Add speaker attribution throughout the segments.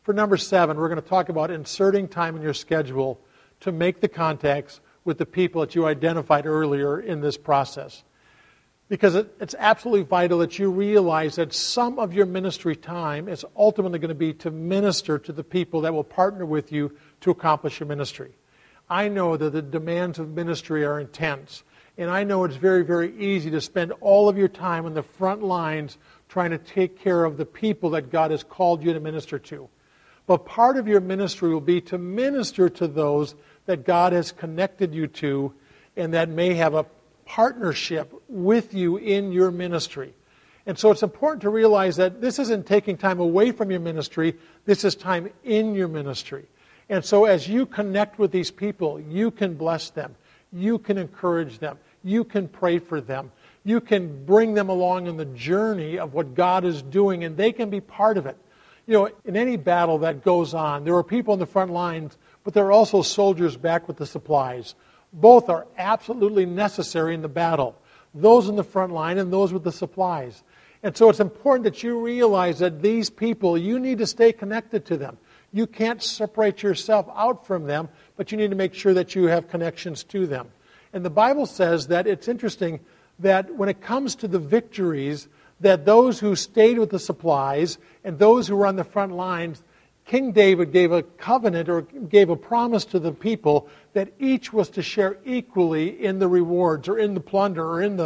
Speaker 1: For number 7, we're going to talk about inserting time in your schedule to make the contacts with the people that you identified earlier in this process. Because it's absolutely vital that you realize that some of your ministry time is ultimately going to be to minister to the people that will partner with you to accomplish your ministry. I know that the demands of ministry are intense, and I know it's very, very easy to spend all of your time on the front lines trying to take care of the people that God has called you to minister to. But part of your ministry will be to minister to those that God has connected you to and that may have a partnership with you in your ministry. And so it's important to realize that this isn't taking time away from your ministry, this is time in your ministry. And so as you connect with these people, you can bless them, you can encourage them, you can pray for them, you can bring them along in the journey of what God is doing, and they can be part of it. You know, in any battle that goes on, there are people in the front lines, but there are also soldiers back with the supplies. Both are absolutely necessary in the battle. Those in the front line and those with the supplies. And so it's important that you realize that these people, you need to stay connected to them. You can't separate yourself out from them, but you need to make sure that you have connections to them. And the Bible says that it's interesting that when it comes to the victories, that those who stayed with the supplies and those who were on the front lines, King David gave a covenant or gave a promise to the people that each was to share equally in the rewards or in the plunder or in the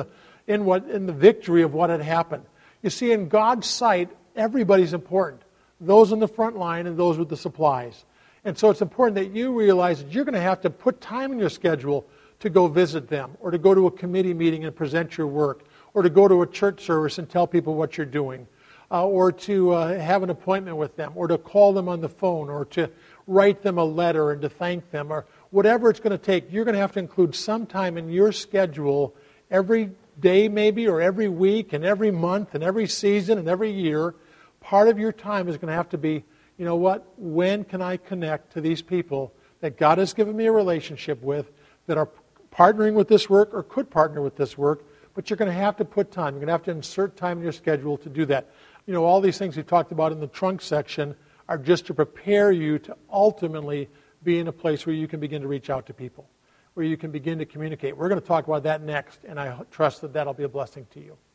Speaker 1: victory of what had happened. You see, in God's sight, everybody's important. Those on the front line and those with the supplies. And so it's important that you realize that you're going to have to put time in your schedule to go visit them or to go to a committee meeting and present your work or to go to a church service and tell people what you're doing. Or to have an appointment with them, or to call them on the phone, or to write them a letter and to thank them, or whatever it's going to take. You're going to have to include some time in your schedule every day maybe, or every week, and every month, and every season, and every year. Part of your time is going to have to be, you know what, when can I connect to these people that God has given me a relationship with, that are partnering with this work or could partner with this work, but you're going to have to put time. You're going to have to insert time in your schedule to do that. You know, all these things we talked about in the trunk section are just to prepare you to ultimately be in a place where you can begin to reach out to people, where you can begin to communicate. We're going to talk about that next, and I trust that that'll be a blessing to you.